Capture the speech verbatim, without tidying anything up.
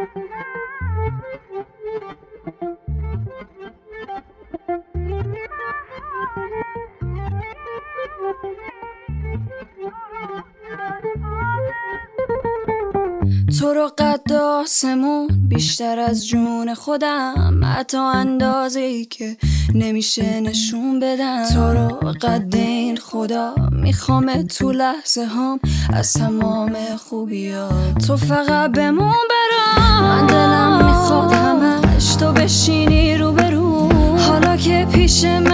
تو رو قد آسمون بیشتر از جون خودم، حتی اندازه ای که نمیشه نشون بدم. تو رو قد این خدا میخوام تو لحظه هام از تمام خوبیات تو فقط بمون برام. من دلم میخواد همش تو بشینی رو برو، حالا که پیش من